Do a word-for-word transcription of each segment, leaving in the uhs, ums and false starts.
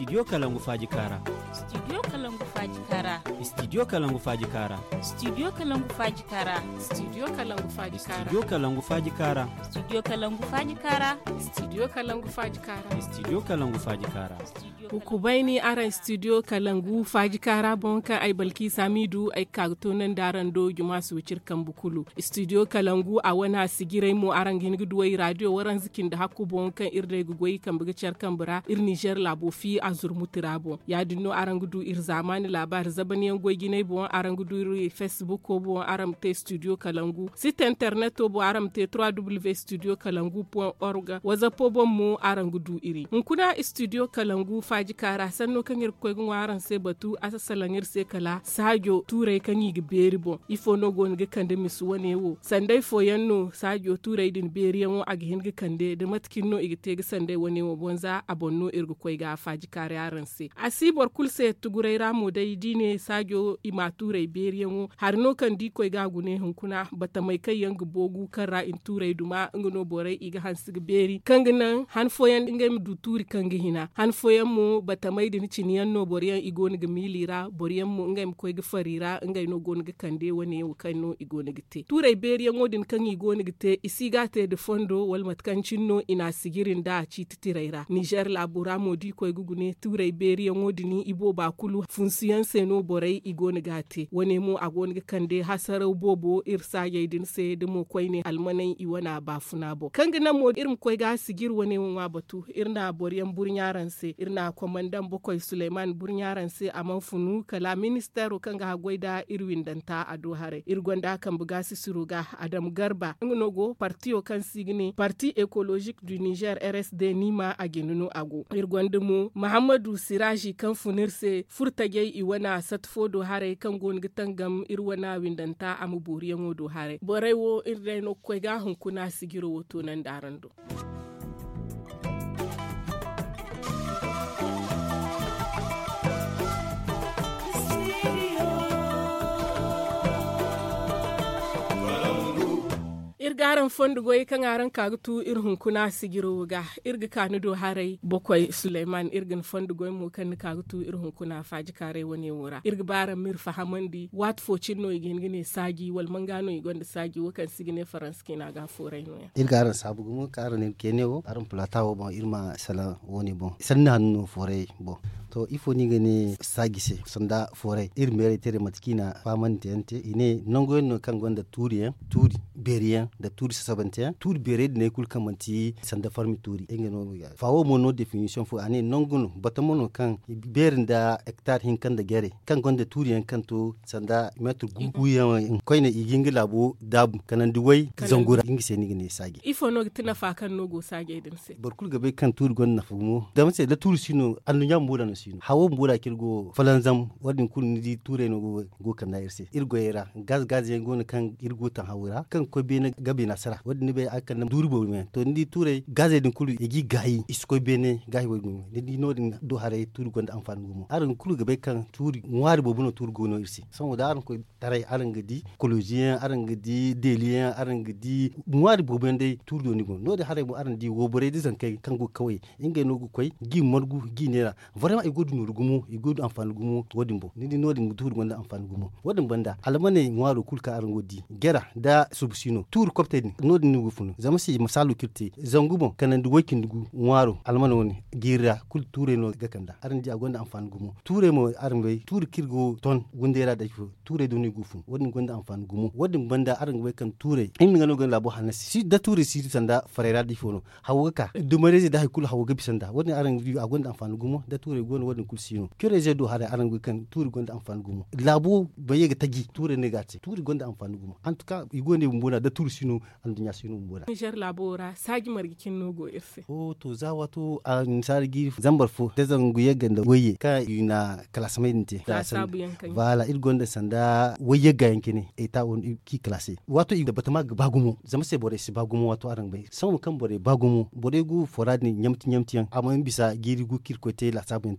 Studio Kalangu Faji Kara. Studio Kalangu Faji Kara. Studio Kalangu Faji Kara. Studio Kalangu Faji Kara. Studio Kalangu Faji Kara. Studio Kalangu Faji Kara. Studio Kalangu Faji Kara. Studio Kalangu Faji Kara. Studio Kalangu Faji Kara. Ukubaini aran Studio Kalangu Faji Kara bonka ay balki samidu ay kagto nan daran do juma su cirkan bukulu. Studio Kalangu a wana sigirai mu aran gin gudwai radio waran zikin da hakku bonkan irde gugwai kan buga cerkan bura ir Niger labo fi azur mutirabo. Ya dinno aran gudu ir zamani labar zabaniyan goy ginai bon aran gudu ir Facebook ko bon aram te Studio Kalangu. Site internet to bo aram te w w w point studio kalangu point org. Waza po bon mu aran gudu iri. Nkuna Studio Kalangu Faji Kara sanno kan ir koy waran se batu asasalangir se kala sajo turai kan yi beri bon ifo no gon ga kande misu wane wo sandai fo yanno sajo turai din beri yan wo ag hin ga kande da matkin no igite ga sandai wane wo bonza abonno irgo koy ga Faji Kara yaran se asibor kulse tugurai ramo dai dine sajo ima turai beri yan wo har no kan di koy ga gune hunkuna bata mai kai yang bogu kan ra in turai duma ngono borai iga hansig beri kanginan han fo yan ingam du turi kangi hina han fo yan mu bata mai din ciniyan no boriyan igoni ga milira boriyan mu ngam koy ga farira ngai no goni ga kande wani yau kai no igoni ga te turai beriyan modin kan igoni ga te isiga te de fondo wal matkancin no ina sigirin da ci titiraira Niger labura modi koy gugune turai beriyan modini ibo ba kulu funsiyan se no borai igoni ga te wani mu agoni ga kande hasarau bobo irsa yaidin se de mo koy ne almanai iwana ba funa bo kangina mo irin koy ga sigir wani wa batu irna boriyan burnyaran se irna komandan bokoy Suleiman burnyaran se a manfunu kala ministero kan ga goida irwin danta a dohare irgonda kan buga sisuruga Adam Garba ngogo partio kan signi Parti Écologique du Niger R S D nima a ginuno ago irgondumu Muhammadu Siraji kan funirse furtage iwana satfo dohare kan gongitan gam irwana windanta amu buriyan dohare borewo irreno koyga hunkuna sigiro woto nan darando. irgaran fondugo kan aran kagutu irhun kuna sigiro ga irga kanu do harai bokoy Suleiman irgan fondugo mu kan kagutu irhun kuna Faji Kara wani wura irga bara mir fahamandi wat focin no igin gine sagi wal mangano igonda sagi wakan sigine faranski na ga forai no irgaran sabugo mu karan kenewo aran platawo bon irma sala woni bon sanna no forai bon to ifo ni gane sagise sanda forai ir mere tere matkina famante ante ine nongo no kan gonda turiyan turi beriyan da turi sabantiyan turi bere ne kul kamanti sanda farmi turi engeno ya fawo mono definition fo ane nongo batamono kan berin da hectare hin kan da gere kan gonda turiyan kan to sanda metru guguyan koine igingi labo dabu kanan duwai zangura ingi se ni gane sagi ifo no tina fa kan nogo sage din se barkul gabe kan turi gonna fumo da mace da turi sino annu yambo da sino hawo mbura kirgo falanzam wadin kun ni ture no go go kan na irse irgo era gaz gaz yengo ne kan irgo tan hawura kan ko be ne gabe nasara wadin be akan nam durbo me to ndi ture gaz din kulu egi gayi isko be ne gayi wadin ndi no din do hare turu gonda amfan gumo aran kulu gabe kan turi ngwari bobu no turu go no irse son da aran ko tarai aran gadi ecologien aran gadi delien aran gadi ngwari bobu ndai turu do ni go no de hare bo aran di wo bore di zan kai kan go kawai inga no go koy gi morgu gi nera vraiment e godu no gumo e godu amfan gumo wadin bo ni no din turu gonda amfan gumo wadin banda almane ngwaro kulka aran godi gera da subsino turu kopte no din nugo funu zama si masalu kirti zangubo kanan du wakin dugu ngwaro almane woni gira kul ture no gakanda aran di agonda amfan gumo ture mo aran bay turu kirgo ton gundera da fu ture do ni gufu wadin gonda amfan gumo wadin banda aran bay kan ture in ngano gon labo hanasi si da ture si sanda farera di fono hawaka dumarezi da kul hawaga bisanda wadin aran di agonda amfan gumo da ture gon wadin kul sino kure je do hada aran kan turi gonda amfani gumo labo baye ga tagi ture ne gati turi gonda amfani gumo en tout cas igone mbona da turi sino an dunya sino mbona Niger labora sagi margikin nogo irse o to za wato an sargi zambar fo da zangu ye ganda waye ka ina classement da sabu yankan wala il gonda sanda waye ga yankine eta on ki classé wato i da batama ga bagumo zama se bore se bagumo wato aran bai san kan bore bagumo bore gu forad ni nyamti nyamti amma bisa giri gu kirkote la sabente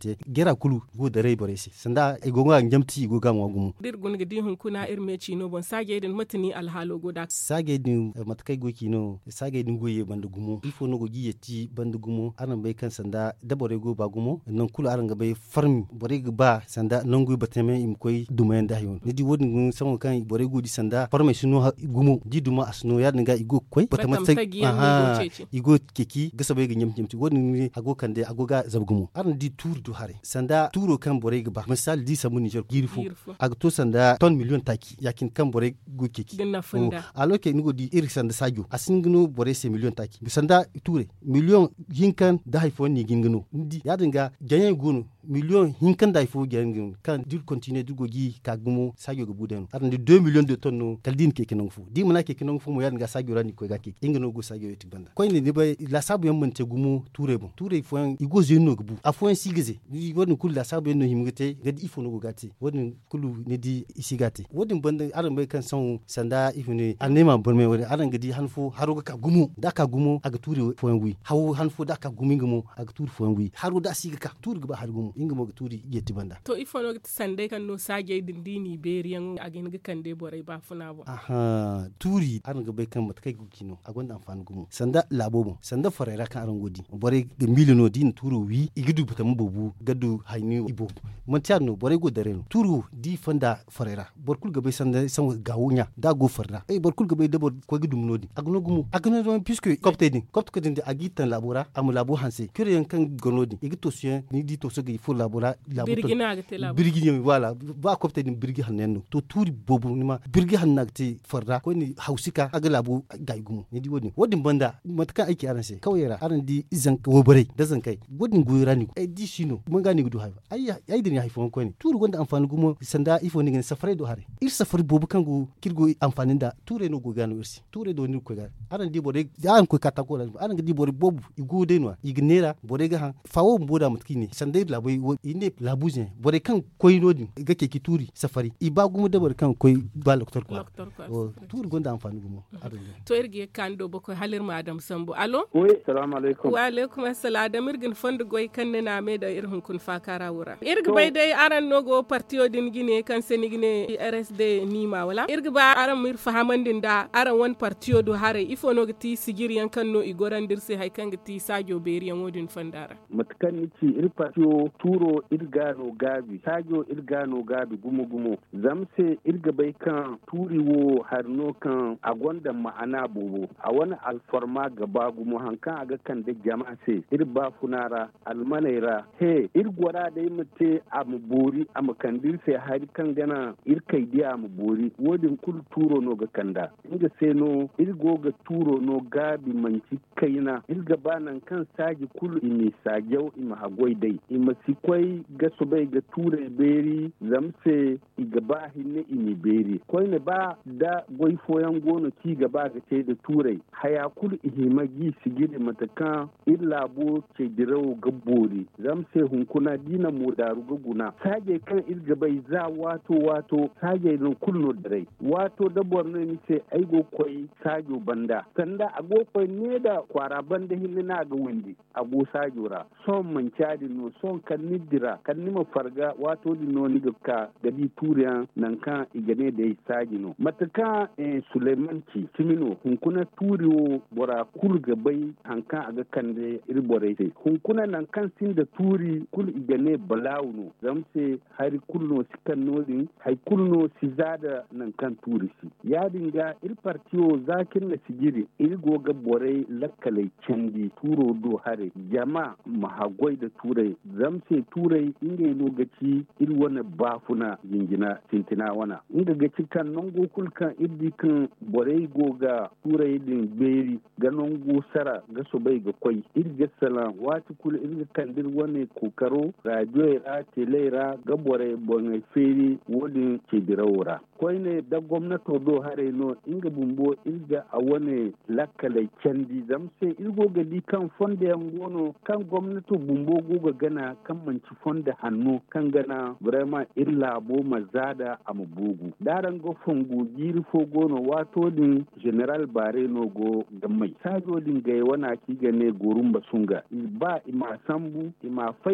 ce gera kulu go da rai bare se sanda ai go ga jamti go ga mo gumu dir gun gidi hun kuna irme ci no bon sage din matini alhalo goda sage din matkai go kino sage din goye bandu gumu ifo no go giye ti bandu gumu aran bai kan sanda da bare go ba gumu nan kulu aran ga bai farmi bare ga ba sanda nan go batame im koy dumayen da yon ni di wodin gun samo kan bare go di sanda farme sino gumu di duma asno ya dinga igo koy batama sai aha igo keki gasa bai ga nyam nyam ti wodin ni ago kan de ago ga zabgumu aran di tour du hare sanda turo kan bare ga ba misal di samu Niger girfu ag to sanda ton million taki yakin kan bare go keki ganna funda alo ke ni go di iri sanda sajo asingino bare se million taki sanda ture million hinkan da haifo ni gingino ndi ya dinga ganyen gono million hinkan da haifo gingino kan dir continue du gogi kagumo sajo go buden aran di deux millions de tonnes kaldin keke non fu di mana keke non fu mo ya dinga sajo rani ko ga keke ingino go sajo yeti banda ko ni ba la sabu yam mante gumo ture bon ture fo igo zeno go bu afo sigeze ni woni kul la sabu no himgete gadi ifo no go gati woni kulu ni di isigati wodi banda aran bai kan son sanda ifini anema borme woni aran gadi hanfo haro ka gumo da ka gumo aga ture fo wi hawo hanfo da ka gumi gumo aga ture fo wi haro da siga ka ture ba har gumo ingimo ga ture yeti banda to ifo no sande kan no sage dindini beriyan agin ga kan de borai ba funa bo aha turi aran ga bai kan mata kai gukino agonda amfani gumo sanda labobo sanda farera kan aran godi borai ga milino din turo wi igidu butam bobu gadu hayni ibo montiano borai go dareno turu di fanda farera borkul ga bai sanda san gawunya da go farra e borkul ga bai dabo ko gidum nodi agno gumo agno don puisque copte din copte din agitan labora am labo hanse kire yan kan gonodi igito sien ni di to so ga fo labora labo birgina ga te labo birgina wala ba copte din birgi hanenno to turi bobu ni ma birgi hannakti farra ko ni hausika aga labo ga gumo ni di wodi wodin banda matkan aiki aran se kawera aran di izan wo bare da zan kai wodin goyira ni e di shino mun ga ni gudu hay ai ai din ya haifon ko ni turu gonda amfani gumo sanda ifo ni safare do hare ir safari bobu kango kirgo amfanin da ture no go gano irsi ture do ni ko ga aran di bore an ko kata ko aran di bore bobu igode no ignera bore ga han fawo mboda mutkini sanda labai ine labuje bore kan koy nodi ga ke ki turi safari iba gumo da bore kan koy ba doktor ko ture gonda amfani gumo aran to irge kando boko halir madam sambo allo oui assalamu alaikum wa alaikum assalam da mirgin fondu goy kan na me da irhun kun fakara wura irga bai dai aran nogo partiyo din gine kan senigine R S D nima wala irga ba aran mir fahamandin da aran wan partiyo do hare ifo no gati sigir yan kan no igoran dirse hay kan gati sajo beriyan wodin fandara matkan nici ir partiyo turo irga no gabi sajo irga no gabi gumo gumo zamse irga bai kan turiwo harno kan agonda ma'ana bobo a wani alfarma gaba gumo hankan aga kan da jama'a se irba funara almanaira he irgwara da yimte am bori am kandir se har kan gana irkai dia am bori wodin kul turo no ga kanda inga se no irgo ga turo no gabi manci kaina irga banan kan saji kul imi sajau ima hagoi dai ima sikwai ga sobai ga ture beri zamse igaba hinne imi beri koi ne ba da goi foyan gono ci gaba ga ce da turai haya kul ihimagi sigiri matakan illabo ce dirawo gabbori zamse hunkuna dina modaru guguna sage kan irga bai za wato wato sage no kulno dare wato da borno ni se aigo koi sajo banda sanda ago koi ne da kwara banda hinna ga windi ago sajora son man chadi no son kan nidira kan nima farga wato di no ni ga gadi turiyan nan kan igane da sage no mataka eh, suleimanci timino hunkuna turiwo bora kulga bai hankan aga kande irbore sai hunkuna nan kan sin da turi kul igane balawuno zamse hari kulno sikan nodin hay kulno sizada nan kan turi si ya dinga ir partiyo zakin na sigiri ir goga bore lakkalai candi turo do hare jama mahagoi da turai zamse turai inga lokaci ir wani bafuna jingina tintina wana inga gaci kan nan gokul kan irdi kan bore goga turai din beri ga nan go sara ga so bai ga koi irga sala wati kul irga kan dir wani kokaro radio ra tele ra ga bore bonga feri wodin ke dirawura koi ne da gwamnato do hare no inga bumbo irga a wani lakkalai candi zamse irgo ga di kan fonde yan gono kan gwamnato bumbo goga gana kan manci fonde hannu kan gana vraiment illa bo mazada am bugu daran go fongu jiri fo gono wato din general bare no go gammai sajo din ga wana ki gane gorumba sunga ba ima sambu ima fai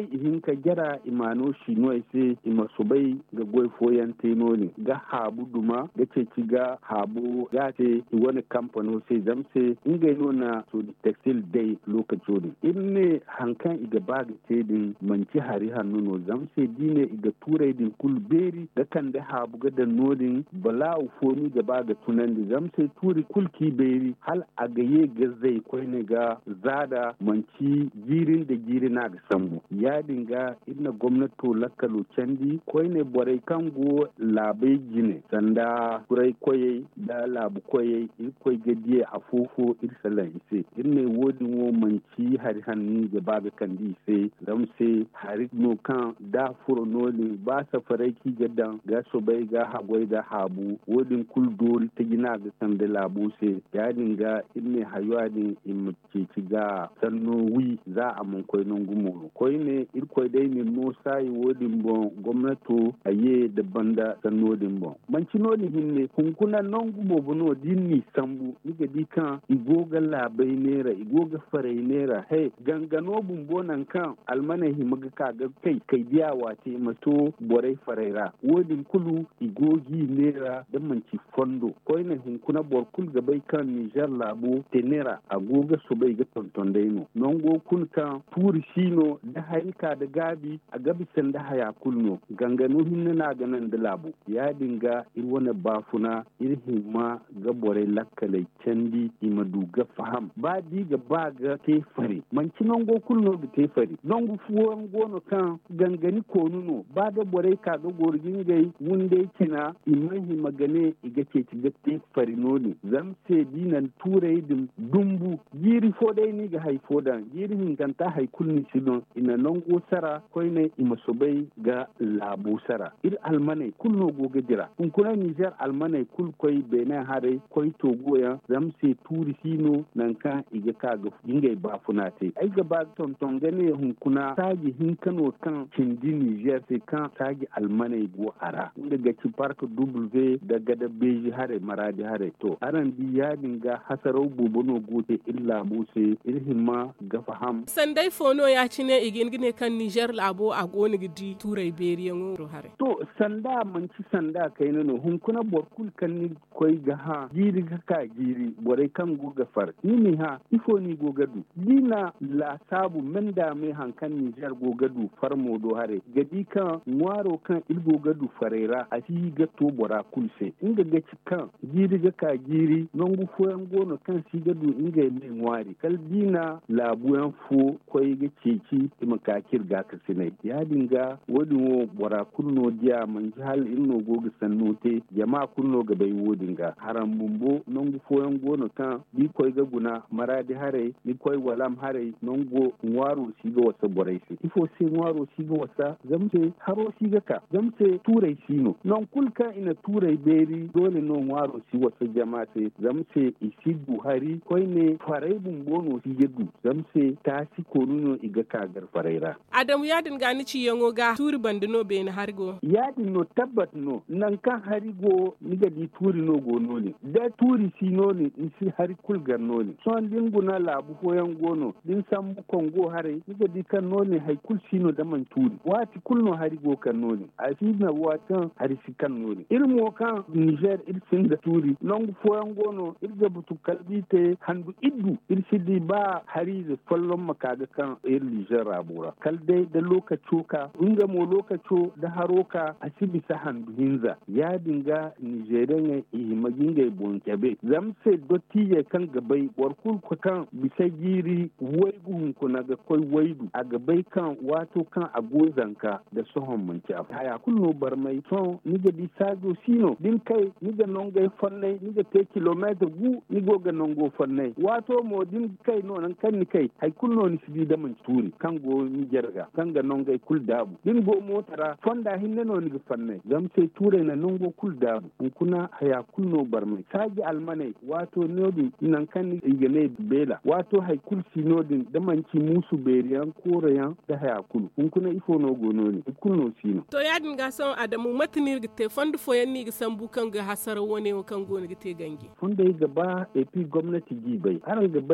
bai ihin ka jara imano shinoi se ima subai ga goy foyan tenoni ga habu duma ga ceci ga habu ga te wani kamfano sai zamse inga yi nuna so textile day lokacin inne hankan iga baga te din manci hari hannu no zamse dine iga turai din kulberi da kan da habu ga da nodin bala ufoni ga baga tunan da zamse turi kulki beri hal a gaye ga zai kwai ne ga zada manci jirin da jiri na ga sambu ya dinga inna gwamnato lakalo candi kwai ne borai kango labai gine sanda kurai koye da labu koye irkoi gadiye a fofo irsalan ise inne wodin wo manci hari hannu ga baga kandi ise zamse hari no kan da furo noli ba safarai ki gadan ga so bai ga hagwai da habu wodin kul dori ta gina ga sanda labu se ya dinga inne hayuwa din in ci ga sanno wi za a mun koi non gumoro koi ne irkoi dai ne no sai wodin bon gwamnato aye da banda sanno din bon manci noli hinne hunkuna non gumo bono dinni sambu niga dikan igoga labai nera igoga farai nera hey gangano bumbonan kan almana himaga kaga kai kai diya wate mato borai faraira wodin kulu igogi nera da manci fondo koi ne hunkuna bor kul gabai kan Niger labo tenera agoga so bai ga tonton daino non go kun kan turi shino da harika da gabi a gabisan da haya kulno gangano hinna na ganan da labo ya dinga irwana bafuna irhimma ga borai lakkalai candi imadu ga faham ba di ga ba ga tefari manci non go kulno ga tefari non go fuwan gono kan gangani konuno ba da borai ka ga gorgin gai wunde kina imahi magane iga ce ci ga tefari noni zamse dinan turai dim dumbu yiri fodai ni ga haifo dan yiri hinganta haikulni sidon ina non go sara koine ima sobai ga labu sara ir almanai kulno go ga jira kun kuna Niger almanai kul koi benin hare koi togo ya zamse turi sino nan ka iga ka ga ingai ba funate ai ga ba ton ton gane hun kuna taji hin kano kan cindi Niger sai kan taji almanai go ara inda ga ci park W daga da beji hare maradi hare to aran di ya dinga hasarau bobono gote illa buse irhimma ga faham sandai fono ya ci ne igin gine kan Niger labo a goni gidi turai beriyan ro hare to sanda manci sanda kai no hun kuna borkul kan ni koi ga ha jiri ga ka jiri borai kan goga far ni ne ha ifo ni gogadu dina la sabu menda me hankan Niger gogadu far modo hare gadi kan nwaro kan il gogadu farera a fi ga to bora kulse inga ga cikan jiri ga ka jiri non gu foyan gono kan si gadu inga me nwari kal dina labuyan fo koi ga ceci ima ka kirga ka sinai ya dinga wodi wo bora kulno dia man hal inno goga sannote jama kulno ga bai wodinga haram bumbo non gu foyan gono kan bi koi ga guna maradi hare ni koi walam hare non go nwaro si ga wasa borai si ifo se nwaro si ga wasa zamse haro si ga ka zamse turai sino non kulka ina turai beri dole no nwaro si wasa jama se zamse isi buhari koi ne farai bumbo no si yedu zamse ta si konuno iga kagar faraira adamu ya dinga ni ci yango ga turi bandino be na hargo ya dinno tabbat no nan kan harigo niga di turi no go no ne da turi si no ne isi hari kulgar no ne son dinguna labu foyan gono din sambu kongo hare niga di kan no ne hay kul sino da man turi wati kulno harigo kan no ne a fi na watan hari si kan no ne irmo kan Niger irsin da turi non foyan gono irga butu kalbite handu iddu irsidi ba hari da fallon makaga kan ir Niger rabura kal dai da lokaco ka inga mo lokaco da haroka a sibisa handu hinza ya dinga Nigerian ya ihimaginga bonkebe zamse dotiye kan gabai warkul ko kan bisa giri waigu hunku na ga koi waidu a gabai kan wato kan agozanka da sohon manci a haya kulno barmai son niga di sago sino din kai niga nonga fannai niga te kilometer gu nigo ga nongo fannai wato mo din kai no nan kan ni kai hay kulno ni sidi da man turi kan go ni jerga kan ga nonga kul dabu din go motara fonda hinne no ni fannai zam sai ture na nongo kul dabu kuna haya kulno barmai sagi almanai wato nodi nan kan ni igene bela wato hay kul sinodin da manci musu beriyan korayan da haya kulu kun kuna ifo no go no ni kulno sino to ya dinga son adamu matnir gite fondu foyan ni sambu kan ga hasar wone kan go ni gite gangi fonda gaba epi gwamnati gibai aran gabai ton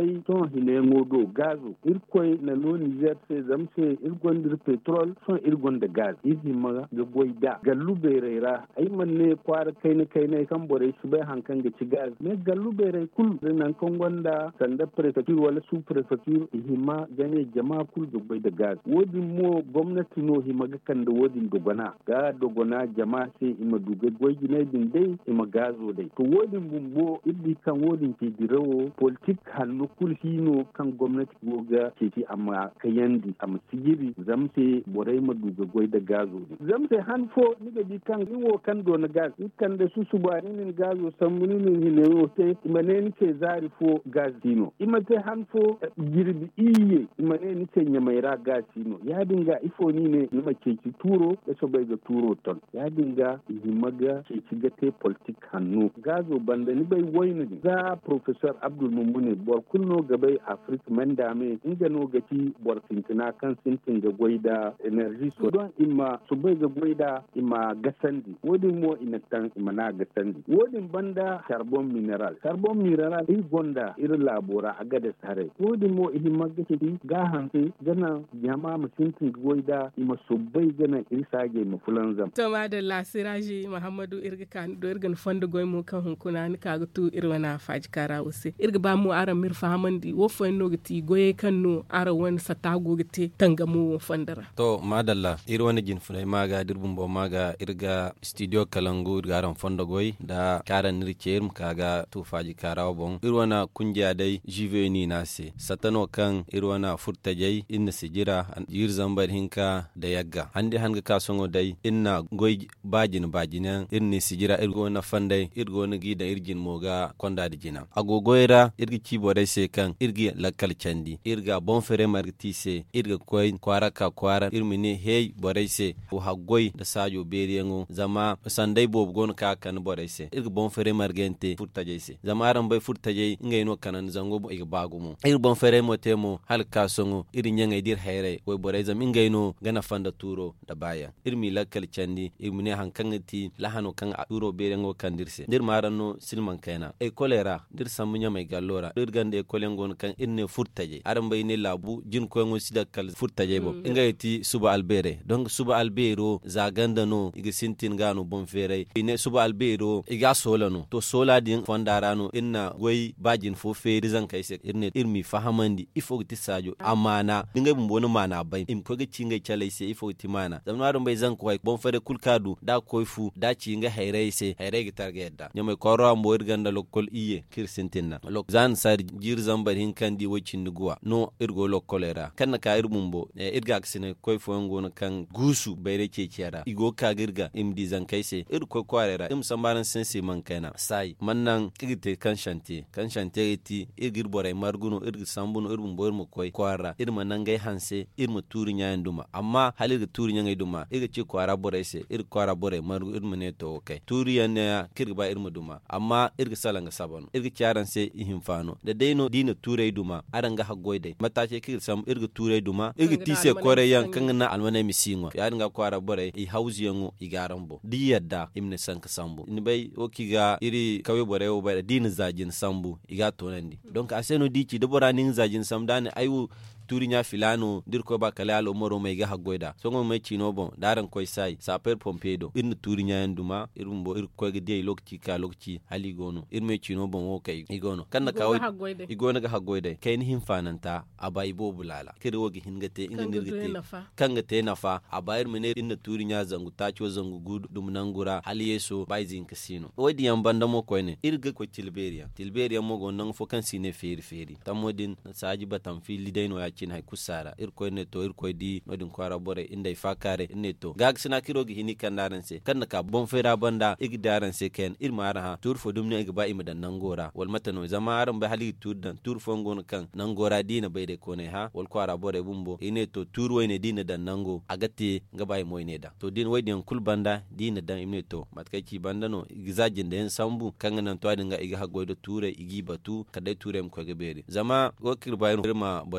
hine ngodo gazo irkoy na no Niger se zamse irgon dir petrol son irgon da gaz izi maga ga goida gallu berera ay manne kwara kaine kaine kan bore shi bai hankan ga ci gaz ne gallu bere kul nan kan gonda sanda prefecture wala su prefecture hima gane jama'a kul ga goida gaz wodin mo gwamnati no hima ga kan da wodin dogona ga dogona jama'a sai ima duga goyi ne din dai ima gazo dai to wodin bumbo iddi kan wodin ke dirawo politik hannu kul hino kan gwamnati goga ke ci amma kayandi amma sigiri zamse borai ma duga goida gazo zamse hanfo niga di kan iwo kan do na gas kan da su subani nin gazo sambuni nin hinewo te imane ni ke zari fo gas dino imate hanfo girbi iye imane ni ke nyamaira gas dino ya dinga ifo ni ne nima ke ci turo da so bai ga turo ton ya dinga himaga ke ci gate politik hannu gazo banda ni bai woyni za professor Abdul Mumune bor kunno gabai Afrika mandame inga no gati bor tintina kan sintin ga goida energy so don imma su bai ga goida imma gasandi wodin mo ina tan imma na gasandi wodin banda carbon mineral carbon mineral i gonda ir labora aga da sare wodin mo ihimma gati ga hanse gana jama musintin goida imma su bai gana irsage mu fulanzam to ma da lasiraji Muhammadu irga kan do irgan fondo goy mu kan hunkuna ni kaga tu irwana faji kara wose irga ba mu ara mir fahamandi wo fo no gati goye kanno ara won satago gati tangamu fandara to madalla irwani jin funai maga dirbum bo maga irga studio kalangu irga aran fondo goy da karan nirker kaga tu faji kara bon irwana kunja dai jiveni nase satano kan irwana furtajai inna sijira yir zambar hinka da yagga hande hanga kasongo dai inna goy bajin bajinan irni sijira irgo na fandai irgo na gida irgin moga konda da jina agogoira irgi kibore se kan irgi lakal candi irga bon fere martise irga koy kwara ka kwara irmine hey borese o hagoy da sajo beriyango zama sandai bob gon ka kan borese irga bon fere margente furtaje se zama aran bay furtaje ngay no kanan zango bo iga bagumo ir bon fere motemo hal kasongo irin nyanga dir hayre way bore zam ingay no gana fanda turo da baya irmi lakal candi irmine hankangati lahano kan turo beriyango kan dirse dir marano silman kaina e kolera dir samunya mai gallora dir gande e kolengon kan irne furtaje aran bay ne labu jin ko ngo sida kal furtaje bo ingayati suba albere donc suba albero zaganda no iga sintin gano bon fere ine suba albero iga solano to sola din fondarano inna goy bajin fo feri zan kai se irne irmi fahamandi ifo ti sajo amana dinga bumbono mana bai im ko ga cinga chale se ifo ti mana zamnaro bai zan ko bon fere kulkadu da koifu da cinga hayre se hayre ga targeda nyame koro ambo irganda lokol iye kir sintinna lok zan sar jir zambar hin kandi wocin duwa no irgo lokolera kanna ka irbumbo e, irga sine koy fongo na kan gusu bayre ke kiyara igo ka girga imdi zan kaise ir ko kwarera im sambaran sense man kana sai mannan kigite kan shante kan shante ti irgir boray marguno irgir sambuno irbum boyr mo koy kwara irma nangay hanse irma turi nyanduma amma halirga turi nyangay duma irga ci kwara boray se ir kwara boray margu irma ne to okay turi yanne kirga ba irma duma amma irga salanga sabon irga kiyaran se ihimfano da deino dina turay duma aranga hagoyde matace kirga sam irga turay duma irga tise kore yan kan na almana misinwa ya dinga kwara bore i hausi yango i garambo di yadda imne sanka sambu ni bay okiga iri kawe bore o bay din zajin sambu i ga tonandi donc aseno dici de bora nin zajin samdane ayu turinya filano dirko ba kala alo moro mai ga hagoida songo mai chino bon daran koy sai saper pompedo in turinya nduma irumbo ir koy ga dey lokti ka lokti hali gono ir mai chino bon o kay igono kanna ka igona ga hagoida kayn him fananta abai bo bulala kire wogi hingate inga nirgite kanga te nafa abayir mene in turinya zangu tacho zangu gud dum nangura hali yeso baizin kasino wodi yambanda mo koyne irga ko tilberia tilberia mo go nang fo kan sine feri feri tamodin saji batam fili dayno ya kin hay kusara ir koy neto ir koy di nodin kwara bore inday fakare neto gag sina kirogi hini kandaran se kan ka bon fera banda igdaran se ken ir mara ha tur fo dumne ga ba imadan nangora wal matano zama aran ba hali tuddan tur fo ngon kan nangora dina bayde kone ha wal kwara bore bumbo ineto tur wayne dina dan nango agati ga bay moyne da to din waydin kul banda dina dan ineto matkaki banda no igzajin den sambu kan nan to adinga iga hagoydo ture igi batu kadai ture m ko ga beri zama gokir bayru ma bore fongan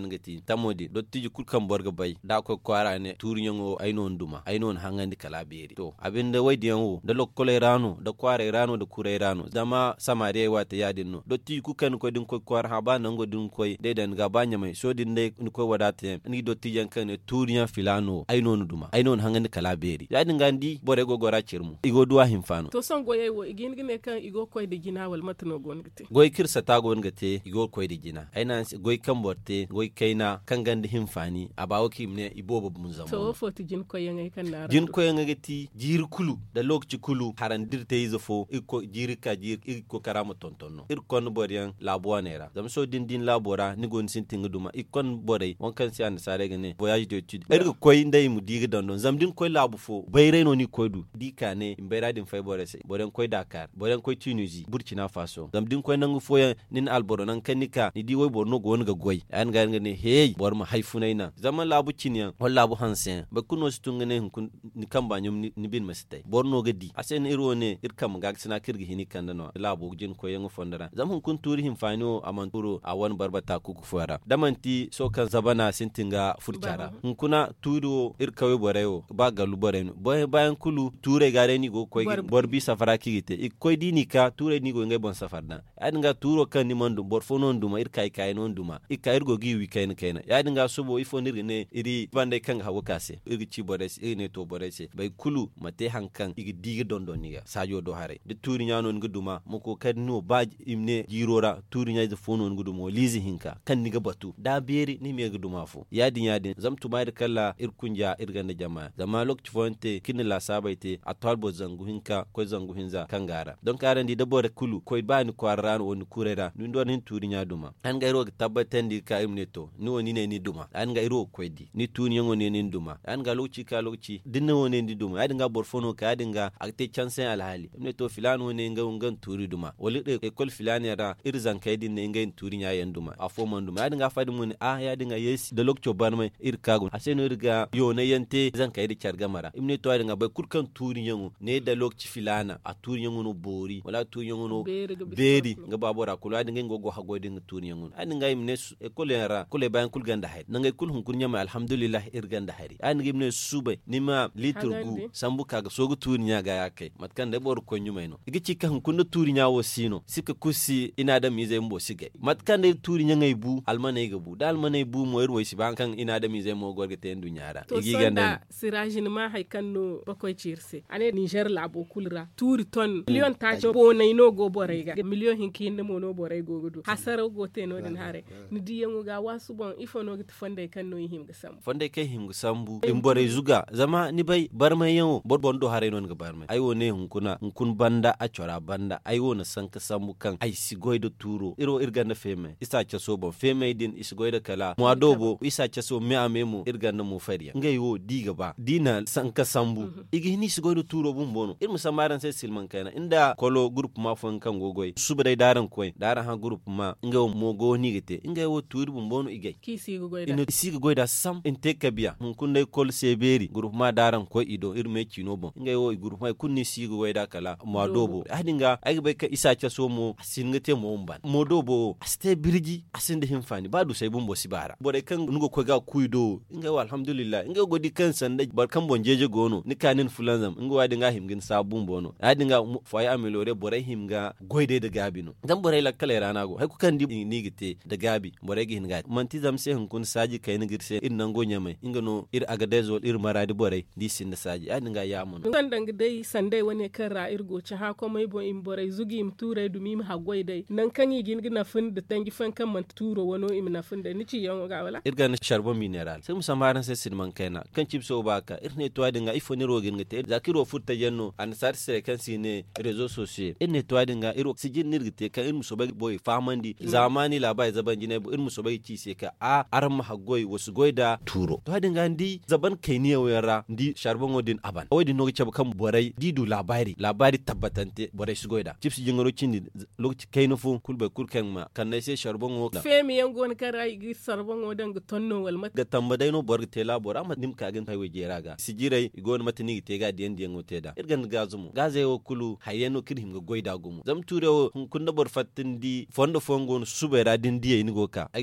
kan gati tamodi dottiji kulkan borga bay da ko kwara ne turinyo ay non duma ay non hangandi kala beri to abinda waydi yanwo da lokkole rano da kwara rano da kure rano zama samare wata yadin no dottiji kukan ko din ko kwara ha ba nango din ko de dan ga banya mai so din dai ko wadata ni dottiji kan turinya filano ay non duma ay non hangandi kala beri yadin gandi bore gogora cirmu igo duwa himfano to son goye wo igin gine kan igo koy de gina wal matno gongate goy kirsa ta gongate igo koy de gina aina goy kan borte goy kaina kan gandi himfani abawo kimne ibobo mun zamo to foti jin koy ngay kan na jin koy ngati jir kulu da lokci kulu harandirte izofo iko jirika jir iko karama tontonno ir kon boriyan labuanera zam so din din labora ni gon sintinga duma ikon boray won kan si an sare gane voyage d'étude er koy ndey mu diga dandon zam din koy labu fo bayre no ni koydu dikane imbera din fay borese boren koy Dakar boren koy Tunisie Burkina Faso zam din koy nangu foya nin alboro nan kanika ni di woy borno go wonga goy an ga ngane hey bor ma hayfunaina zaman labu cinya wal labu hansen ba kuno stungane hun ni kamba nyum ni bin masitay borno gadi asen irone irkam ga sina kirgi hini kandano labu jin koy yangu fondara zam hun kun turi him fano amanturo a won barbata kuku fuara damanti so kan zabana sintinga furcara hun kuna turo irkawe boreyo ba galu boreno boy bayan kulu ture gare ni go koy borbi safara kigite ikoy dini ka ture ni go ngai bon safarna adinga turo kan ni mandu borfono nduma irkai kai non duma ika irgo gi wi kaina kaina yadinga subo ifo nirne iri bande kan hawo kase irgi ci bores ine to borese bay kulu mate hankan igi diga dondon niga sajo do hare de turi nyano nguduma moko kan no ba imne jirora turi nyai de fono ngudumo lizi hinka kan niga batu da beri ni me guduma fu yadin yadin zamtu mai kala irkunja irganda jama zama lokci fonte kin la sabaite atwalbo zangu hinka ko zangu hinza kangara don karandi de bore kulu ko bani kwarran woni kurera ni don hin turi nya duma an ga iro tabbatandi ka imne to ni woni ne ni duma an ga iro koydi ni tuni yango ne ni duma an ga lokci ka lokci dinne woni ni duma adin ga borfono ka adin ga akte chansen alhali imne to filan woni nga ngan turi duma woli de ekol filan yara irzan kaydin ne ngai turi nya yan duma afo man duma adin ga fadi mun a ya dinga yes de lokco barmai ir kagu aseno irga yo ne yante zan kaydi charga mara imne to adin ga bay kurkan turi yango ne da lokci filana a turi yango no bori wala turi yango no beri nga babora kula adin ngai gogo hagodi nga turi yango adin ga imne ekol yara kule bayan kul ganda hay nanga kul hun kunya ma alhamdulillah irganda hari an gi imne sube nima liturgu sambu kaga sogu turi nya ga yake matkan da bor ko nyuma no igi cika hun kunna turi nya wo sino sika kusi ina da mize mbo sige matkan da turi nya ngai bu almanai ga bu da almanai bu mo irwo si bankan ina da mize mo gorga te ndu nyara igi ganda sirajin ma hay kanno bakoy cirse ane Niger labo kulra turi ton million tacho bo nay no go boray ga million hinki ne mo no boray go gudu hasara go te no den hare ni diyango ga wasu bon ifo no git fonde kanno him ga sam fonde kay him ga sambu im boray zuga zama ni bay barmay yawo bor bondo hare non ga barmay ay wone hun kuna hun kun banda a chora banda ay wona sanka sambu kan ay sigoydo turo iro irganda feme isa cha so bon feme din isigoydo kala mo adobo isa cha so me amemo irganda mo fariya ngay wo diga ba dina sanka sambu mm -hmm. igi ni sigoydo turo bum bono ir musamaran sai silman kaina inda kolo group ma fon kan gogoy subay daran koy daran ha group ma ngaw mo go ni gite inga wo turi bum bono igay ki sigo goyda ino sigo goyda sam inte kabiya mun kunde kol seberi group ma daran koy ido ir me chino bon inga wo group ma kunni sigo goyda kala mo adobo hadinga ay bay ka isa cha so mo singate mo mban mo dobo aste birji asinde himfani badu sai bum bo sibara bode kan nugo ko ga kuido inga wo alhamdulillah inga godi kan sanda bar kan bonjeje gono ni kanin fulanzam inga wadi nga himgin sabun bono hadinga foya amelore bore himga goyde de gabino dan bore la kala rana go hay ku kan di ni gite de gabi bore gi hinga manti zam se hun kun saji kay ni girse in nango nyame inga no ir agadezo ir maradi bore di sin saji hadinga yamun dan dang dai sandai wani kan ra irgo ci ha ko mai bo in bore zugi im ture dumi mi ha goyde nan kan yi gin gina fin da tangi fan kan man turo wono im na fin da ni ci yon ga wala irga na charbon mineral sai musamaran sai sin man kaina kan chipso baka irne to adinga ifo ni rogin ngate zakiro futta jenno an sar sere kan sine réseaux sociaux irne to adinga iro sijin nirgite kan irmu sobai boy famandi zamani labai zaban jine bo irmu sobai ci se ka a arma hagoy wasu goyda turo to adinga ndi zaban kainiya wera ndi charbon odin aban wadi no chaba kan borai didu labari labari tabbatante borai su goyda chips jingaro cindi lokaci kaino fu kulbe kulkan ma kan ne sai charbon o femi yango ne karai gi charbon o dang tonno wal mat ga tambadai no borg tela bora ma nim kagen tay we jeraga sijirai gon matini te ga dien dien ngoteda irgan gazumu gaze o kulu hayeno kirhim go goyda gumu zam ture o kun da bor fattindi fondo fongo subera din die ni go ka ay be de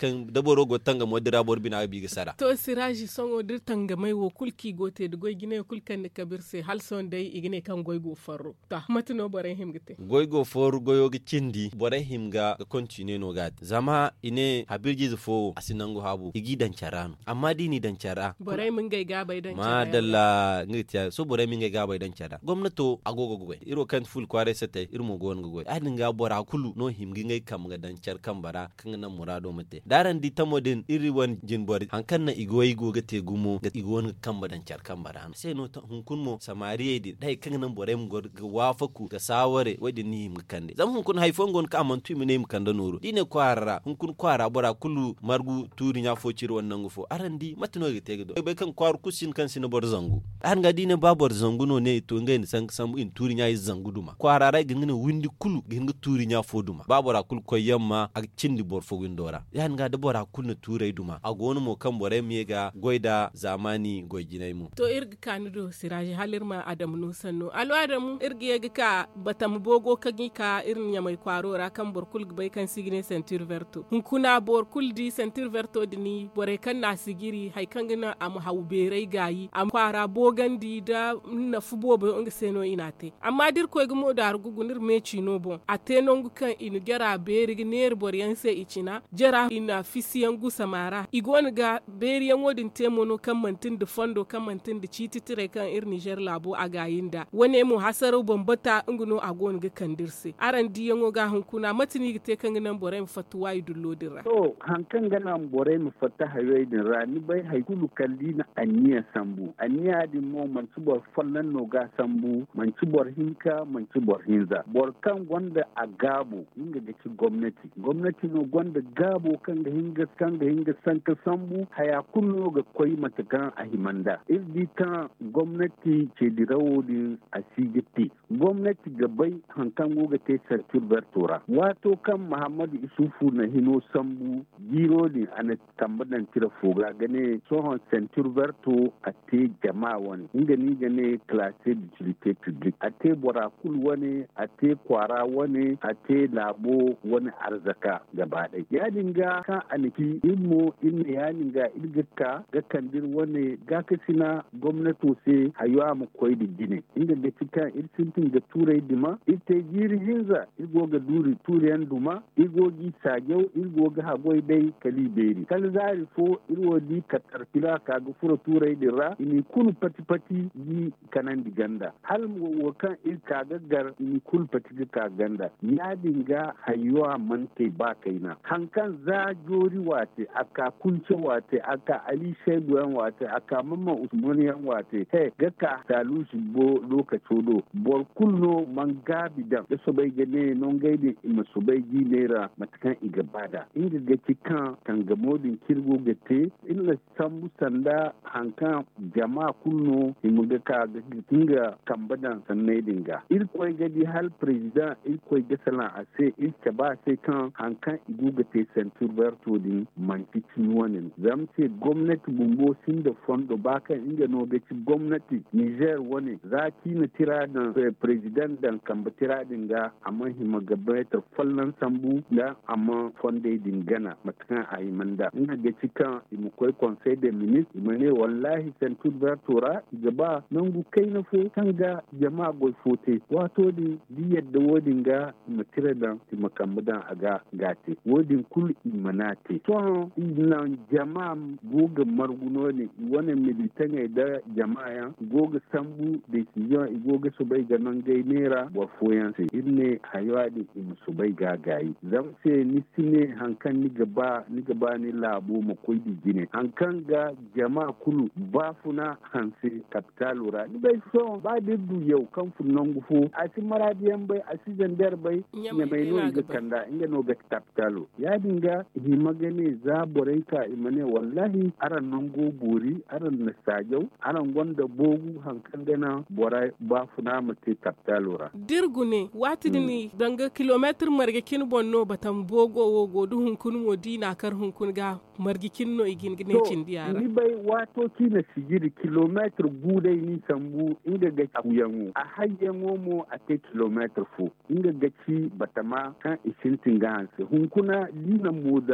kan daboro go tanga modira bor bina bi gisara to siraji songo dir tanga mai wo kulki gote de goy gine kulkan ne kabirse hal son dai igine kan goy go farro ta matino bare himgite goy go for goyo gi cindi bore himga ga continue no gat zama ine habirji fo asinango habu igi dan charano amma dini dan cara bore mun gai ga bai dan cara madalla ngitiya so bore min gai ga bai dan cara gwamnato agogo goy iro kan ful kware sete irmo gon goy adin ga bora kulu no himgi ngai kam ga dan car kan bara kan nan murado mate daran di tamodin iri wan jin bori an kan na igoyi go ga te gumo ga igon kan badan car kan bara sai no ta hunkun mo samariye di dai kan nan bore mu ga wafaku ga saware wadi ni him kande zam hunkun haifon gon ka amantu mi ne mu kanda noro dine kwara hunkun kwara bora kulu margu turi nya fo cir wannan gufo arandi matino ga te ga bai kan kwaru kusin kan sin bor zangu an ga dine babor zangu no ne to ngai san sam in turi nya zangu duma kwara rai gingine windi kulu ginga turi nya fo duma babora kul ko yamma a cindi bor fo windora yan ga da bora kul na turai duma a gonu mo kan bore mi ga goida zamani goyginai mu to irga kanido siraji halirma adam nu sanno alo adamu irga yega ka batam bogo kagi ka irin nya mai kwarora kan bor kul bai kan sigine ceinture verto hun kuna bor kul di ceinture verto dini bore kan na sigiri hay kan gina am hawberai gayi am kwara bogandi da na fubo be onga seno inate amma dir ko gumo da argugunir meci no bon atenongu kan inu gera berigi ner boryanse icina jera ina fisiyan gusamara igon ga beriyan wodin temono kan mantin da fondo kan mantin da cititire kan ir Niger labo a gayinda wane mu hasaru bombata nguno agon ga kandirse aran diyango ga hunkuna matini gite kan nan bore mu fatuwa idulodira to hankan gana bore mu fata hayoyi din rani bai haikulu kallina aniya sambu aniya din mo man tubor fallan no ga sambu man tubor hinka man tubor hinza bor kan gwanda a gabo inga ga ci gwamnati gwamnati no gwanda gabo kan ga hinga kan ga hinga san ka sambu haya kullo ga koyi matakan a himanda irdi kan gwamnati ce dirawo din a sigiti gwamnati gabai hankan goga te sarkir bertora wato kan muhammadu isufu na hino sambu giro ne ana tambadan tira foga gane sohon centur verto a te jama'a wani inga ni gane classe d'utilité publique a te borakul wani a te kwara wani a te labo wani arzaka gaba ɗaya ya dinga kan aniki ilmo inna ya dinga ilgaka ga kandir wani ga kasina gwamnato sai hayuwa mu koyi da gine inda da cika irsintin ga turai dima ita jiri hinza irgo ga duri turiyan duma irgo gi sagyau irgo ga hagoi dai kaliberi kal zari fo irwo di katarfila ka ga fura turai dira ini kunu pati pati gi kanan diganda hal wo kan ir ka gaggar ini kul pati ga ganda ya dinga hayuwa man kai ba kaina hankan za jori wate aka kunce wate aka ali shaibuyan wate aka mamma usmaniyan wate he gaka talushi bo lokaci do bor kulno man gabi dan da so bai gane non gaide ima so bai gi nera matakan iga bada inga ga cikan kan ga modin kirgo gate illa sambu sanda hankan jama'a kulno imuga ka ga tinga kambadan sanne dinga il koy gadi hal president il koy gasala ase il ba sai kan hankan iguga te centur verto din mantici wani zam ce gwamnati bumbo sin da fondo baka inga no ga ci gwamnati Niger wani zaki na tira da president dan kamba tira din ga amma hima gabatar fallan sambu da amma fonde din gana matakan ayi manda inga ga ci kan imu koy conseil des ministres imane wallahi centur verto ra gaba nan gu kai na fo kan ga jama'a goy fote wato di di yadda wodin ga matira da makambudan aga gate wodin kul imanate to nan jama'a goga marguno ne wani militane da jama'a goga sambu decision goga su bai ga nan gai nera wa foyanse inne haywadi im su bai ga gayi zam se ni sine hankan ni gaba ni gaba ni labo mu koy di gine hankan ga jama'a kulu ba funa hanse capital ra ni bai so ba du yau kan funnan gufo a ci maradiyan bai a ci zandar bai ya mai no ga kanda inga no ga capitalo ya dinga hi magane za borai ka imane wallahi aran nan go bori aran na sajau aran gonda bogu hankan gana borai ba funa mate capitalo ra dirgune wati dini mm. danga kilometer marge kin bonno batam bogo wo godu hunkun modi na kar hunkun ga marge kin no igin gine cin diyara ni bai wato kina sigiri kilometer gudai ni sambu inga ga kuyangu a hayyan mo a te kilometer fu inga ga ci batama kan isintin ganse hunkuna lina moda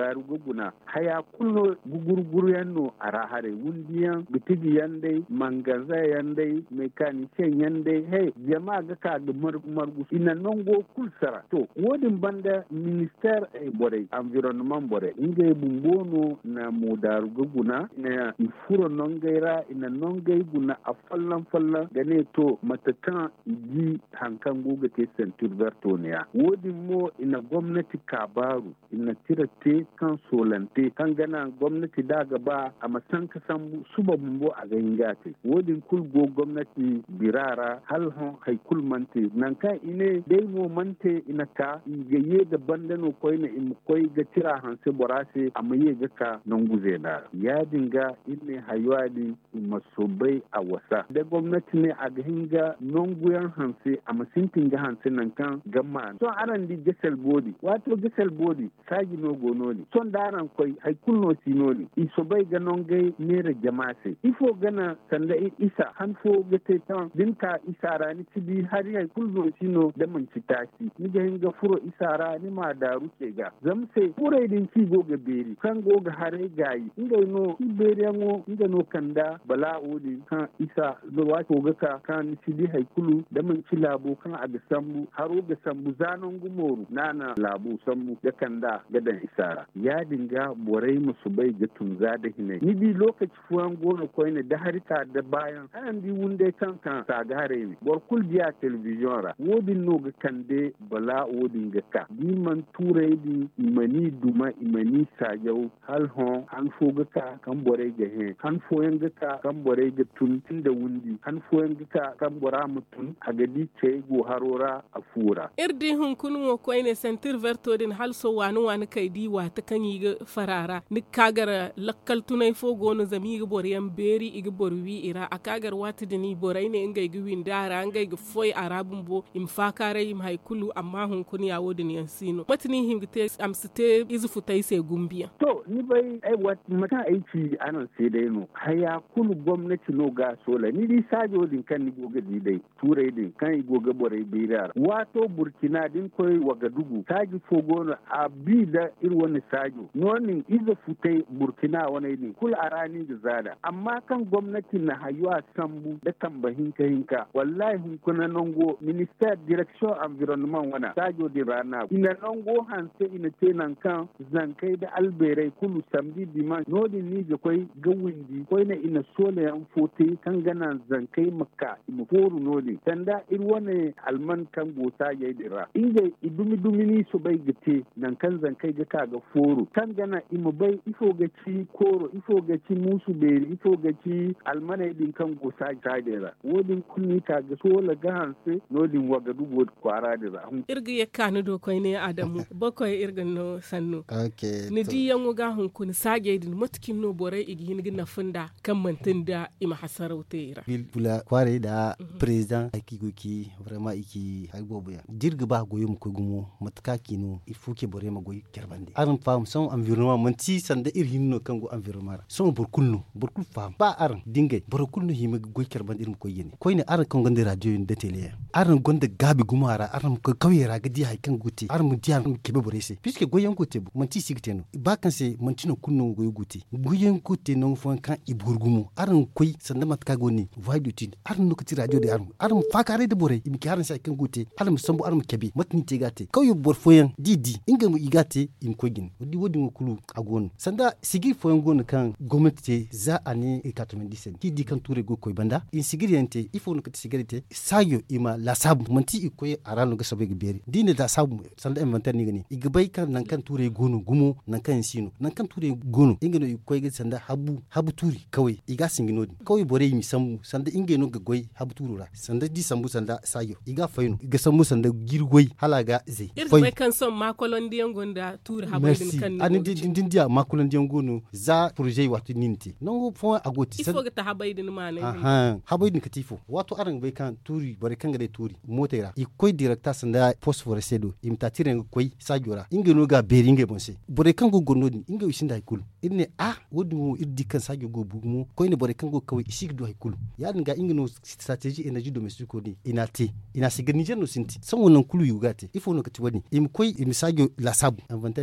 mudaru guguna haya kullo gugurguryan no arahare wundiyan bitigi yandai mangaza yandai mekanisyen yandai hey jama'a ga ka ga margu ina nongo kulsara to wodin banda minister e bore environnement bore inge bumbono na mudaru guguna na ifuro nongaira ina nongai guna a fallan fallan gane to matakan iji hankan goga te centur vertonia wodin mo ina gwamnati kabaru ina tirate kan solante kan gana gwamnati daga ba a masan kasan suba bumbo a ganin gate wodin kulgo gwamnati birara hal hon haikul mante nan kan ine dai mo mante ina ka igaye da bandano koi na im koi ga tira hanse borase amma ye ga ka nan guze da ya dinga inne haywadi masobai a wasa da gwamnati ne a ga hinga non guyan hanse a masintin ga hanse nan kan gamma so aran di gesel bodi wato gesel bodi sagi no gono ne son daran koi haikul no sino ne isobai ga non gai nera jama'se ifo gana sanda isa hanfo ga tan dinka isara ni tibi har haikul no sino da man citasi ni ga hinga furo isara ni ma da ruke ga zamse fure din ki go ga beri kan go ga hare gayi inga no beri ngo inga no kanda bala odi kan isa do wato ga ka kan tibi haikulu da man ci labo kan a ga sambu haro ga sambu zanon gumoru nana labu sambu da kanda gadan isara ya dinga borai musu bai ga tunza da hinai ni bi lokaci fuwan gona ko ne da harika da bayan an bi wunde kan kan sagare ne borkul biya television ra wodin no ga kande bala wodin ga ka bi man ture di imani duma imani sajau hal hon an fo ga ka kan borai ga he han fo yan ga ka kan borai ga tun da wundi han fo yan ga ka kan bora mutun a gadi ce go harora a fura irdi hun kunu ko ne sentir verto din hal so wani wani kai di wa ta kan yi ga farara ni kagara lakkal tunai fo gono zami ga boryan beri igi borwi ira a kagar wata dini borai ne inga igi windara inga igi foi arabun bo im fakare im haikulu amma hun kuni ya wodin yansino matini him gite amsite izu futai se gumbiya to ni bai ai wat mata aiki anan sai dai no haya kulu gwamnati no ga sola ni di sajo din kan ni goga di dai turai din kan i goga borai bera wato burkina din koi wagadugu saji fo gono a bi da ir wani sajo nonin izu futai burkina wani ne kul arani da zada amma kan gwamnati na hayuwa sambu da tambahin ka hinka wallahi hun kuna nongo minister direction environment wana sajo di rana ina nongo hanse ina tenan kan zankai da alberai kulu samdi diman nodin ni ga koi gawindi koi na ina sole yan fote kan gana zankai makka imu foru nodin tanda ir wani alman kan gosa yayi dira inga idumi dumini su bai gite nan kan zankai ga kaga foru kan gana imu bai ifo ga ci koro ifo ga ci musu beri ifo ga ci almana din kan gosa jadera wodin kunni ta ga sola ga hanse nodin waga dugo kwara da rahun irgi ya kanu do koy ne adamu bakoy irgin no sannu okay ni di yango ga hun kun sage din mutkin no borai igi hin gina funda kan mantin da ima hasarautera bil bula kware da president aki goki vraiment iki haibobo ya dirga ba goyo mu ko gumo matka kino il faut que bore ma goyi kerbande aran fam son environnement manti sanda ir hinno kango environnement son burkulno burkul fam ba aran dinge burkulno hima goyi kerbande irum ko yene ko ne aran kan gonde radio de télé aran gonde gabi gumara aran ko kawera gadi hay kan guti aran mu diar kebe borese puisque goyen gote manti sigteno ba kan se mantino kunno goyi guti goyen gote non fon kan iburgumo aran koy sanda matka goni voix du tin aran no kati radio de aran aran fakare de bore imi aran sai kan guti aran sambu aran kebe matni tegate kaw bor foyen didi inga mu igate im kogin wodi wodi mu kulu agon sanda sigi foyen gon kan gomnati za ani quatre-vingt-dix-sept ki di kan toure go koy banda in sigiri ente ifo no kati sigirite sayo ima la sab manti ikoy arano ga sabe gberi dine da sab sanda inventaire ni gani igbay kan nan kan toure gono gumo nan kan sino nan kan toure gono inga no ikoy ga sanda habu habu turi kawai iga singinodi kawai bore mi sambu sanda inga no ga goy habu turura sanda di sambu sanda sayo iga fayno iga sambu sanda girgoy halaga zai irbe kan son makolon diyan gonda tour habodin kan ani din din dia makolon diyan gono za projet watu ninti non fo agoti ifo ga ta habaydin mane aha habaydin katifo wato aran bai kan turi bare kan gade turi motera i koy directeur sanda post forestedo imta tiren koy sajora inge no ga beringe bonse bare kan go gonodi inge usinda ikul inne ah wodi mo irdi kan sajo go bugumo koy ne bare kan go kawai isig do ikul ya dinga inge no strategie energie domestique ni inati ina signi jenno sinti son wonan kulu yugate ifo no kati wani im koy im sajo la sabu inventaire ni ganasi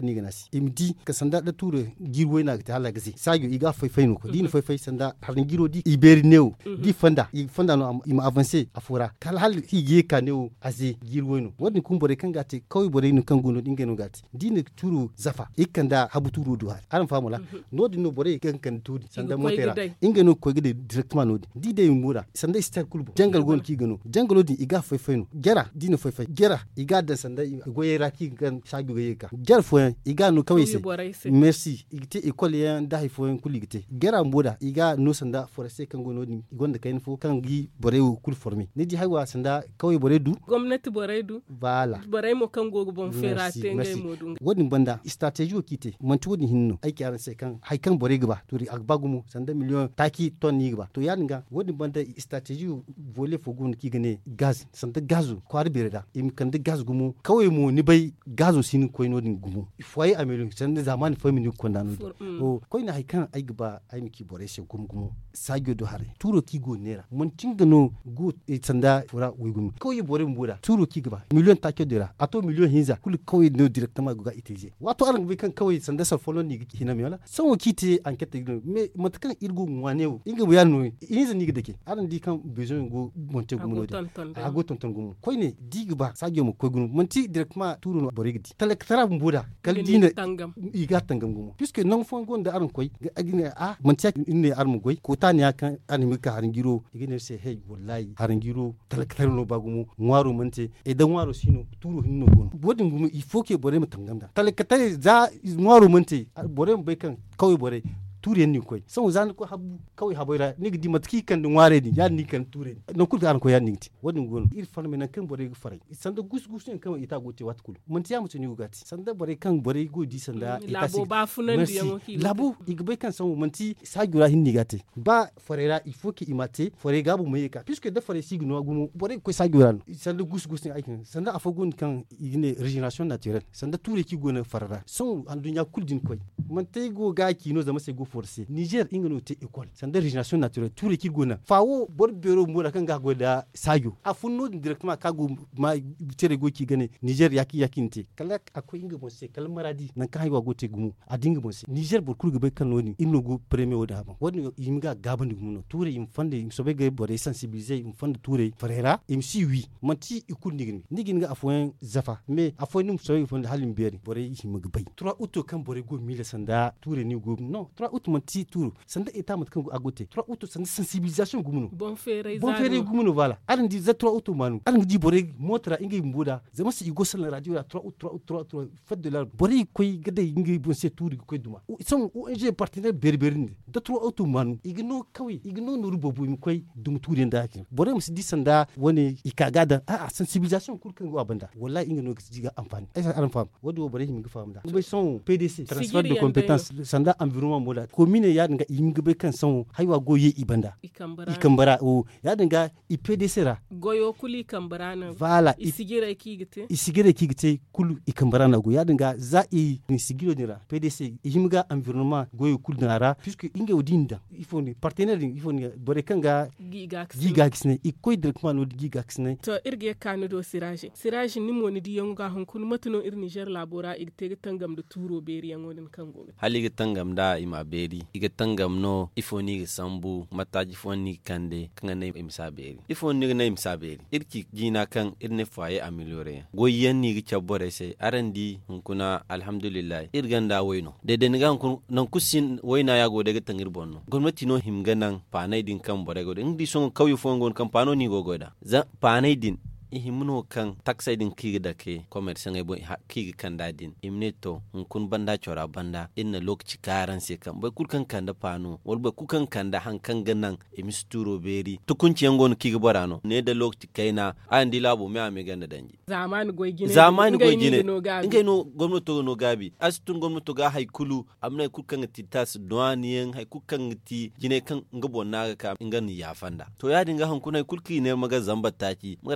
imdi ka sanda da ture girwo na ta hala gazi sagyo iga fai fai no ko din fai fai sanda harin giro di iberi new di fanda i fanda no ima avancer afura kal hal hige ka new azi girwo no wani kun bore kan gati kawai bore no kan gono dinga no gati din turu zafa ikanda habu turu do har an famula no di no bore kan kan tudi sanda motera inga no ko gide directement no di de mura sanda star kulbo jangal gon ki gano jangalo di iga fai fai no gera din fai fai gera iga da sanda goyera ki kan sagyo ga yeka jar fo iga no kawai se merci igite école yan da hay fo en kuligite gera mboda iga no sanda forest kan gono ni gonda kayin fo kan gi borewu kul formé ni di haywa sanda kawai boredu gwamnati boredu voilà borey mo kan gogo bon ferate ngay modun wodin banda stratégie o kite manti wodin hinno ay ki aran se kan hay kan borey gba to ri agbagumu sanda million taki ton ni gba to yaninga wodin banda stratégie volé fo gun ki gane gaz sanda gazu kwar bereda im kan de gaz gumu kawai mo ni bay gazo sin ko no din gumu foy amelu sanda zaman fo min ko ndanu o ko ina hay kan ay gba ay mi ki borey se gum gumu sagyo do hare turo ki go nera mon tingano go e sanda fura wigum ko yi bore mbuda turo ki gaba million take dira ato million hinza kul ko yi no directement go ga iteje wato aran be kan kawai sanda sa follow ni hina mi wala son kiti enquête no me matkan irgo ngwanewo inga bu yanu hinza ni gidake aran di kan besoin go monte gumu no a go tonton gumu ko ne digba sagyo mo ko gumu monti directement turo no bore gidi telektara mbuda kal dina iga tangam gumu puisque non fon gonda aran koy ga agine a monti inne armu goy ko tani akan animi ka haringiro igene se hey wallahi haringiro talaktar no bagumu ngwaru mante e dan ngwaru sino turu hinno gon bodin gumu il faut que bore mutangamda talaktar za ngwaru mante bore mbe kan kawai bore ture ni koy so zan ko habu kawai haboira ni gidi matki kan ngware ni ya ni kan ture no kul an ko ya ni ti wodin gon il farme na kan bore farai sanda gus gus ni kan ita gote wat kul mun tiya mutuni gugati sanda bore kan bore go di sanda ita labo ba funan di yango ki labo igbe kan so mun ti sagura hinni gati ba forera il faut que imate fore gabu mai ka puisque da fore signo gumu bore ko sagura sanda gus gus ni aikin sanda afogun kan igine régénération naturelle sanda ture ki gona farara so an dunya kul din koy mun tay go ga ki no zama sai go forcé Niger ingano te école sanda régénération naturelle tout ki gona fawo bor bureau mo da kan ga go da sayo afunno directement ka go ma tere go ki gane Niger yaki yakinte kala akoy inga bon se kala maradi nan ka haywa go te gumu adinga bon se Niger bor kurga be kan noni inno go premier oda ba woni yimga gabandi gumu toure im fande im sobe ga bor sensibiliser im fande toure frère im si oui manti ikul nigni nigni ga afoyen zafa mais afoyen im sobe fande halim beri bor yimga bay trois août kan bor go mille sanda toure ni go non trois août manti tour sanda eta mat kan go agote trois août sanda sensibilisation gumuno bon fere bon fere gumuno voilà aran di za trois août manu aran di bore motra ingi mbuda zama si igo sala radio la trois août trois août trois août fête de l'arbre bore koy gade ingi bon se tour ko duma son o nge partenaire berberinde da trois août manu igno kawi igno no rubobu mi koy dum tour nda ki bore musi di sanda woni ikagada a sensibilisation kur kan go abanda wallahi ingi no giga amfani ay aran fam wodi bore mi ga famda be son P D C transfert de compétences sanda environnement moda commune ya dinga imgbe kan son haywa goye ibanda ikambara ikambara o ya dinga I P D C ra goyo kuli ikambara na voilà isigire kigite isigire kigite kulu ikambara na go ya dinga za i isigiro dira P D C imga environnement goyo kulu nara puisque inge odinda il faut ni partenaire il faut ni bore kanga giga kisne ikoy directement no giga kisne to irge kanu do siraje siraje ni moni di yonga hankun matuno ir Niger labora igte tangam de turo beri yangodin kango hali tangam da ima beri iga tangam no ifoni sambu mataji foni kande kanga ne imsa beri ifoni ne imsa beri irki gina kan irne faye ameliore goyen ni gi chabore se arandi hunkuna alhamdulillah irganda woyno de de nga hunkun nan kusin woyna ya go daga tangir bonno gomnati no himganan panai din kan bore go ndi son kawyu fongon kan pano ni go goda za panai din ihimno kan taxi din kigi dake commerce ngai bo kigi kan dadin imneto kun banda chora banda inna lokaci karan se kan bai kulkan kan da pano wal bai kukan kan da hankan ganan emisturo beri to kunci yangon kigi borano ne da lokaci kaina andi labo me ame ganda danji zamani goy gine zamani goy gine ngai no gomnato no gabi astun gomnato ga haykulu amna kulkan titas douaniyen hay kulkan ti gine kan ngabo naga ka ingani ya fanda to ya dinga hankuna kulki ne maga zamba taki mara babu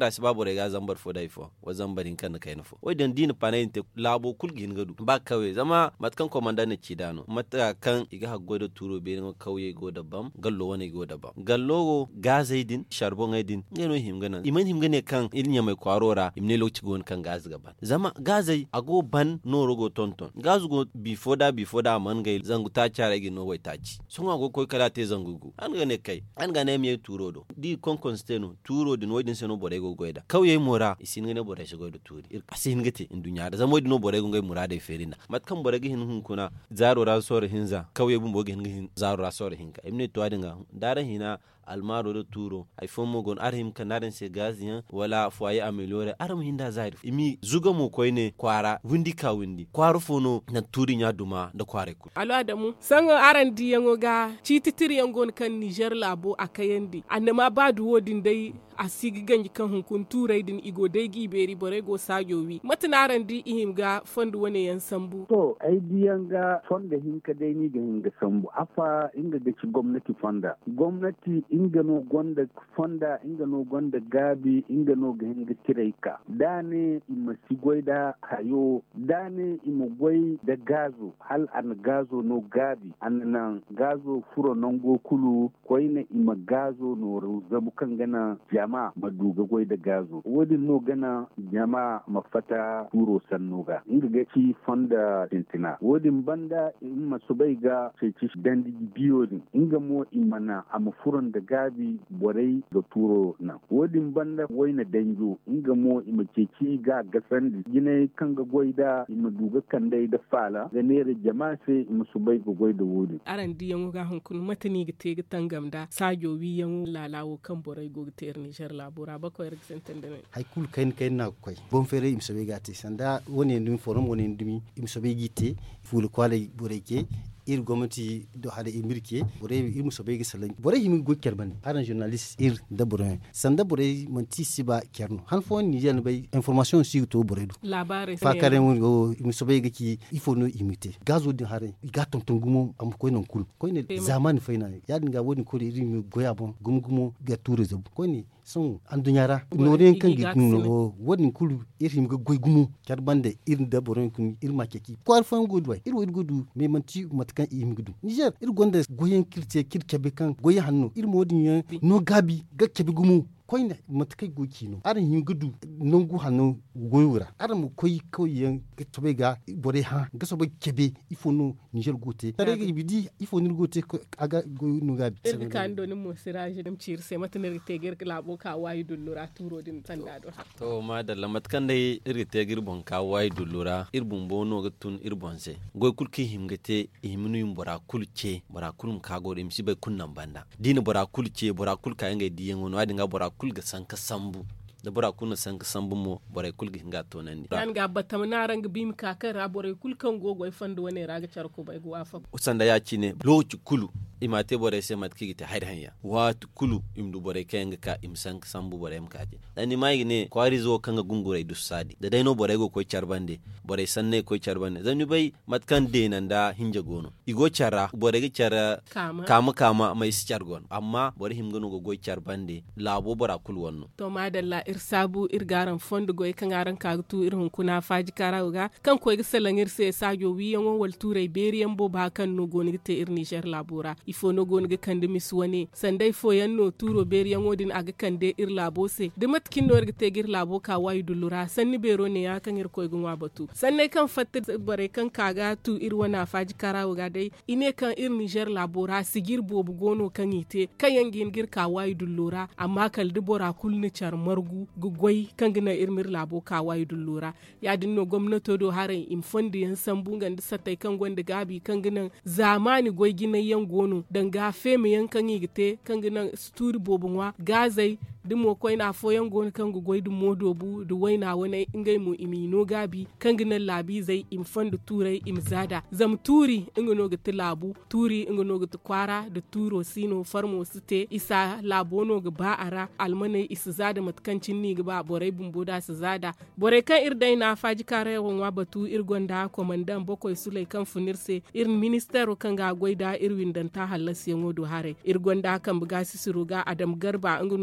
bore ga zambar fo dai fo wa zambarin kan kai no fo wai dan din panai te labo kulgin gadu ba kawai zama matkan komanda ne kidano mata kan iga haggo da turo be no kauye go da bam gallo wani go da bam gallo gazaidin sharbon aidin ngeno himgana iman himgane kan ilnya mai kwarora imne lokaci gon kan gaz gaban zama gazai ago ban no rogo tonton gazu go before da before da man gai zangu ta cara gi no wai taci sun ago koy kala te zangugu an gane kai an gane me turo do di kon konsteno turo din wodin seno bore go goida kauye mora isin ngene bore shi go do turi asin ngate in dunya da zama wodin no bore go ngai murade ferina matkan bore gi hin hun kuna zaro ra sore hinza kauye bumbo gi hin zaro ra sore hinka imne to adinga daren hina almaro da turo ay fomo gon arhim kanaren se gazian wala foye ameliore aram hinda zair imi zuga mo koyne kwara windi ka windi kwaru fono na turi nya duma da kware ku alo adamu sango aran diyango ga cititiri yangon kan Niger labo akayandi annama badu wodin dai asigi ganji kan hunkun turai din igo dai giberi bore go sajowi matinaran di ihim ga fondu wane yan sambu to ai diyan ga fonda hinka dai ni ga hinga sambu afa inga ga ci gwamnati fonda gwamnati inga no gonda fonda inga no gonda gabi inga no ga hinga tiraika dane ima sigoida hayo dane ima goy da gazo hal an gazo no gabi an nan gazo furo nongo kulu koyne ima gazo no zabu kan gana jama maduga goy da gazo wodi no gana jama mafata turo sannoga inga ga ci fonda tintina wodi banda ima subai ga ci dandi biyo din inga mo imana am furon da gabi borai da turo na wodi banda woina danjo inga mo ima ceci ga gasan gine kan ga goy da ima duga kan dai da fala ga nere jama sai ima subai ga goy da wodi aran diyan ga hankun matani ga te ga tangam da sajo wi yan lalawo kan borai go ter Niger labura ba ko erg sentende hay kul kain kain na koy bon fere im sobe gati sanda woni ndum forum woni ndumi im sobe gite fulu kwale boreke ir gomati do hada imirke bore ir musobe gi salan bore himi go kerban aran journalist ir da bore sanda bore manti siba kerno han fo ni jen bay information si to bore do labare fa kare mun go musobe gi ki ifo no imite gazo din hare ga tonton gumo am ko non kul ko ne zaman faina ya dinga woni ko ri mi goya bon gum gumo ga tourism ko ne son andunyara noren kan gi no woni kul ir himi go goy gumo kerbande ir da bore kun ir makeki ko arfan godway ir wodi godu me manti kan imigudu Niger ir gonda goyen kirce kirkebe kan goyen hannu ir modin ya no gabi ga kebe gumu koyne matkai goki no aran himgudu nongu hannu goyura aran mu koy koyen tobe ga bore ha ga sobe kebe ifo no Niger gote tare ga ibidi ifo ni gote aga goyu no gabi ir kan do ni mo siraje dum cirse matner teger labo ka wayi dullura turo din sanda do to ma da lamat kan dai ir teger bon ka wayi dullura ir bumbo no ga tun ir bonse goy kulki himgate himnu yum bora kulce bora kulum ka go dem sibe kunnan banda dina bora kulce bora kulka yanga diyen wono adi nga bora kulga sanka sambu da bora kuna sanka sambu mo bora kulga hinga to nan yan ga batam na rang bim ka kara bora kulkan gogo fando wane raga charko bai go afa usanda ya ci ne loci kulu imate bora sai matki ta hayr hanya wat kulu imdu bora kenga ka im sanka sambu bora im kaje dani mai ne kwari zo kanga gungure du sadi da dai no bora go ko charbande bora sanne ko charbande zani bai matkan de nan da hinja gono igo chara bora ga chara kama kama, kama mai si chargon amma bora him gono go go charbande labo bora kul wonno to madalla ir sabu ir garan fondo go kan garan ka tu ir hun kuna faji karawga kan ko ga salangir se sajo wiyan wal turai beriyan bo ba kan no goni te ir Niger labura ifo no goni ga kan de miswane sandai fo yanno turo beriyan wodin aga kan de ir labo se de matkin no ga te gir labo ka wayi dullura sanni bero ne ya kan ir ko gunwa batu sanne kan fatta bare kan kaga tu ir wana faji karawga dai ine kan ir Niger labura sigir bobu gono kan ite kan yangin gir ka wayi dullura amma kal de bora kulni char margu gugwai kan gina irmir labo ka wayi dullura ya dinno gwamnato do harin im fondi yan sambu ganda satai kan gwanda gabi kan gina zamani goy gina yan gono dan ga feme yan kan yigite kan gina sturi bobunwa gazai dimo koy na fo yan gono kan goy du modobu du waina wani ingai mu imino gabi kan gina labi zai im fondi turai im zada zam turi ingano ga labu turi ingano ga kwara da turo sino farmo site isa labono ga ba'ara almanai isa zada matkancin ni ga ba borai bumbo da su zada borai kan irdai na faji kare wanwa batu irgonda komandan bakwai sulai kan funirse irin ministero kan ga goida irwin dan ta hallas yango do hare irgonda kan buga sisiru ga adam garba ingano go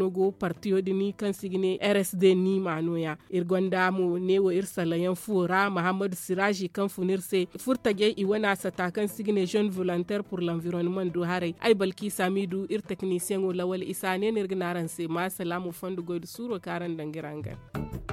partiyo dini kan sigine R S D ni manoya irgonda mu ne wo irsalayan fura Muhammadu Siraji kan funirse furtage iwana sata kan sigine jeune volontaire pour l'environnement do hare ay balki samidu ir technicien o lawal isa ne nirginaran se ma salamu fandu goydu suro karan dangirangan